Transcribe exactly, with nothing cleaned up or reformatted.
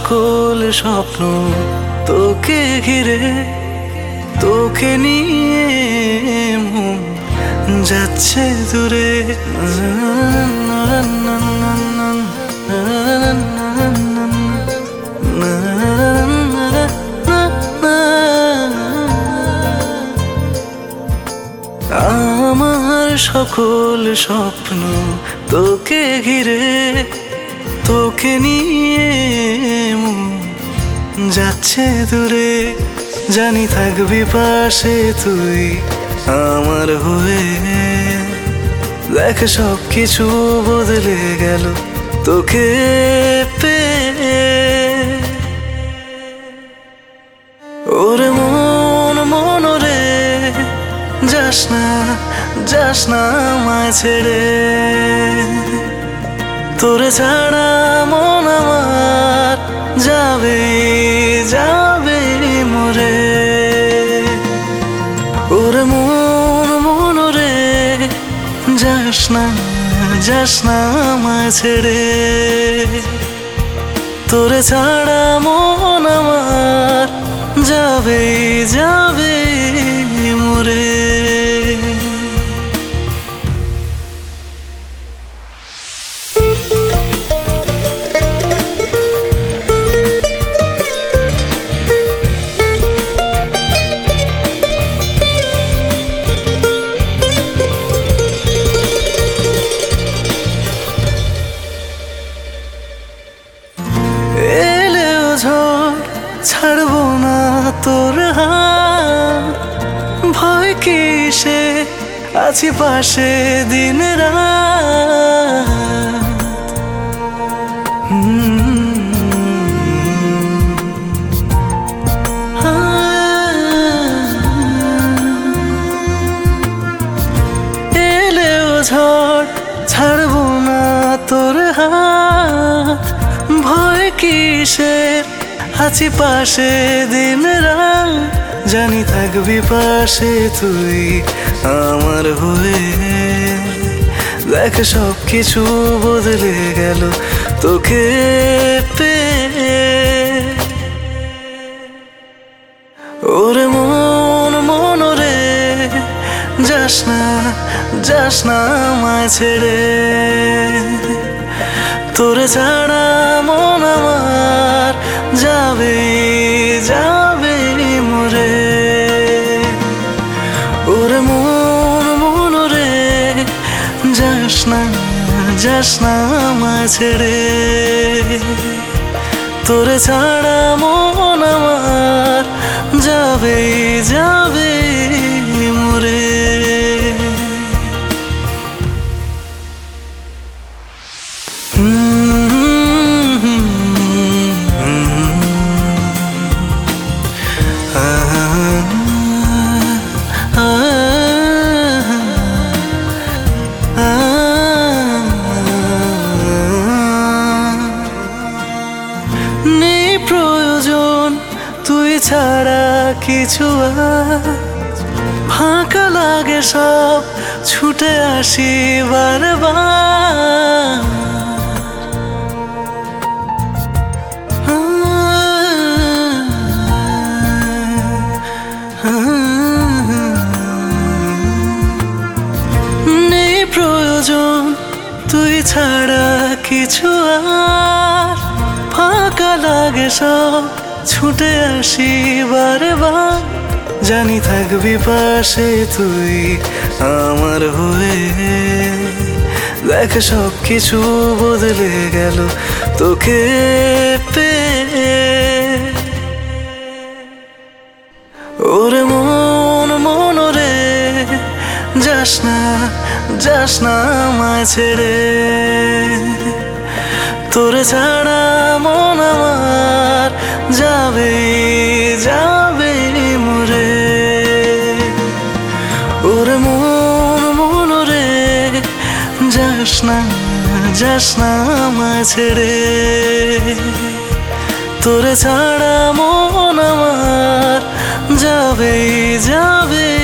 সকল স্বপ্ন তোকে ঘিরে, তোকে নিয়ে মন যাচ্ছে দূরে। আমার সকল স্বপ্ন তোকে ঘিরে, তোকে নিয়ে মন যাচ্ছে দূরে। জানি থাকবি পাশে তুই আমার হয়ে, দেখ সব কিছু বদলে গেল তোকে পেয়ে। ওরে মন মন রে, যাস না যাস না আমায় ছেড়ে, তোরে ছাড়া মন আমার যাবে যাবে মরে। ওরে মন মন রে, যাস না যাস না আমায় ছেড়ে, তোরে ছাড়া মন আমার যাবে যাবে মরে। ছাড়বো না তোর হাত, ভয় কিসে আছি পাশে দিন রাত। এলেও ঝড় ছাড়বো না তোর হাত, ভয় কিসের আছি পাশে দিন রাত। জানি থাকবি পাশে তুই আমার হয়ে, দেখ সব কিছু বদলে গেল তোকে পেয়ে। ওরে মন মন রে, যাস না যাস না আমায় ছেড়ে, তোরে ছাড়া মন আমার যাবে যাবে মরে। ওরে মন মন রে, যাস না যাস না আমায় ছেড়ে, তোরে ছাড়া মন আমার যাবে যাবে মরে। নেই প্রয়োজন তুই ছাড়া কিছু, ফাঁকা লাগে সব ছুটে আসি বারবার। নেই প্রয়োজন তুই ছাড়া কিছু, আর ফাঁকা লাগে সব ছুটে আসি বারবার। জানি থাকবি পাশে তুই আমার হয়ে, দেখ সব কিছু বদলে গেল তোকে পেয়ে। ওরে মন মন রে, যাস না যাস না আমায় ছেড়ে, তোরে ছাড়া মন আমার যাবে যাবে মরে। ওরে মন মন রে, যাস না যাস না আমায় ছেড়ে, তোরে ছাড়া মন আমার যাবে যাবে